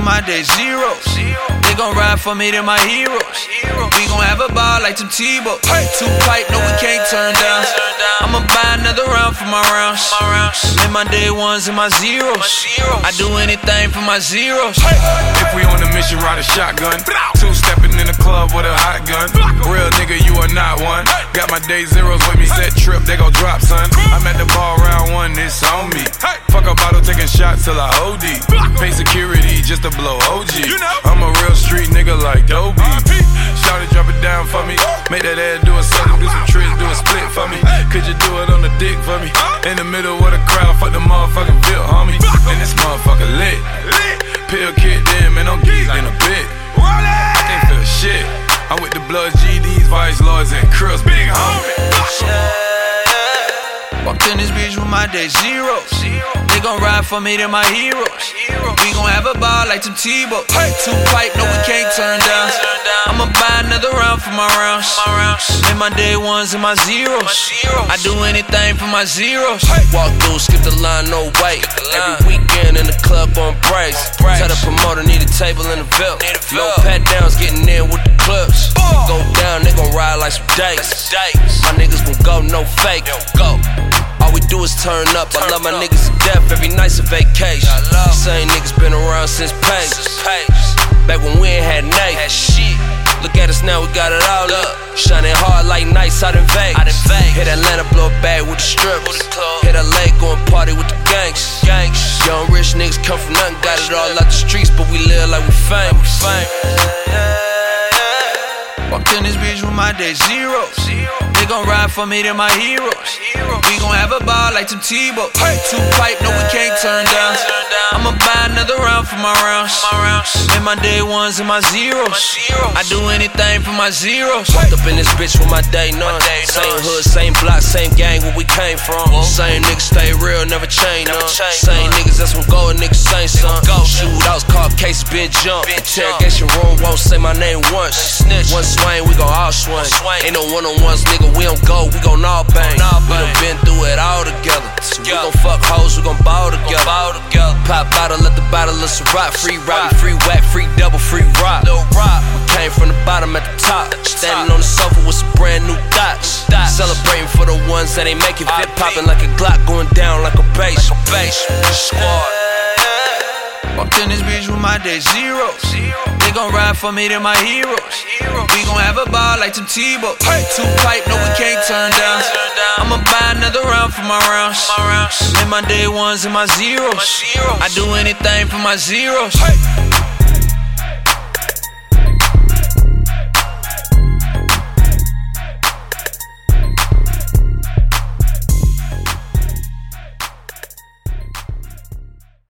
my day zeros. They gon' ride for me, they're my heroes. We gon' have a ball like Tim Tebow. Two pipe, no we can't turn down. I'ma buy another round for my rounds. Make my day ones and my zeros. I do anything for my zeros. If we on a mission, ride a shotgun. Two-stepping in the club with a hot gun. Real nigga, you are not one. Got my day zeros with me, set trip, they gon' drop, son. I'm at the ball round one, it's on me. Fuck a bottle, taking shots till I OD. Pay security just to blow OG. I'm a real street nigga like Dobie. Shout it, drop it down for me. Make that ass do a circle, do some tricks, do a split for me. Could you do it on the dick for me? In the middle of the crowd, fuck the motherfucking Bill, homie. And this motherfucker lit. Pill kid, damn, man, I'm geeked in a bit. I can't feel shit. I'm with the Bloods, GDs, Vice Lords, and Crips, big homie. Walked in this bitch with my day zeros. They gon' ride for me, they're my heroes. We gon' have a ball like Tim Tebow. Two pipe, no we can't turn down. I'ma buy another round for my rounds. Make my day ones and my zeros. I do anything for my zeros. Walk through, skip the line, no wait. Every weekend in the club on brace. Tell the promoter, need a table in the Ville. No pat downs, getting in with the clubs. Go down, they gon' ride like some dates. My niggas gon' go, no fake. Go. All we do is turn up. I love my niggas to death, every night's a vacation. Same niggas been around since Pages. Back when we ain't had Nate. Look at us now, we got it all up. Shining hard like nights out in Vegas. Hit Atlanta, blow a bag with the strippers. Hit LA, go and party with the gangs. Young rich niggas come from nothing, got it all out the streets, but we live like we famous. Walked in this bitch with my day zeros. They gon' ride for me, they're my heroes. We gon' have a ball like Tim Tebow. Two pipe, no we can't turn down. I'ma buy another round for my rounds. Make my day ones and my zeros. I do anything for my zeros. Walked up in this bitch with my day none. Same hood, same block, same gang where we came from. Same niggas stay real, never change none. Same niggas that's from go, niggas same son. Shootouts, caught cases, been jumped. Interrogation room won't say my name once. One swing, we gon' all swing. Ain't no one-on-ones, nigga, we don't go, we gon' all bang. We done been through it all together. So we gon' fuck hoes, we gon' ball together. Pop bottle, let the bottle of Ciroc. Free Robbie, free whack, free double, free rock. We came from the bottom at the top. Standing on the sofa with some brand new thoughts. Celebrating for the ones that ain't make it. Fit popping like a Glock, going down like a bass. Squad. Walked in this bitch with my day zeros. They gon' ride for me, they're my heroes. We gon' have a ball like Tim Tebow. Two pipe, no we can't turn down. I'ma buy another round for my rounds. Make my day ones and my zeros. I do anything for my zeros.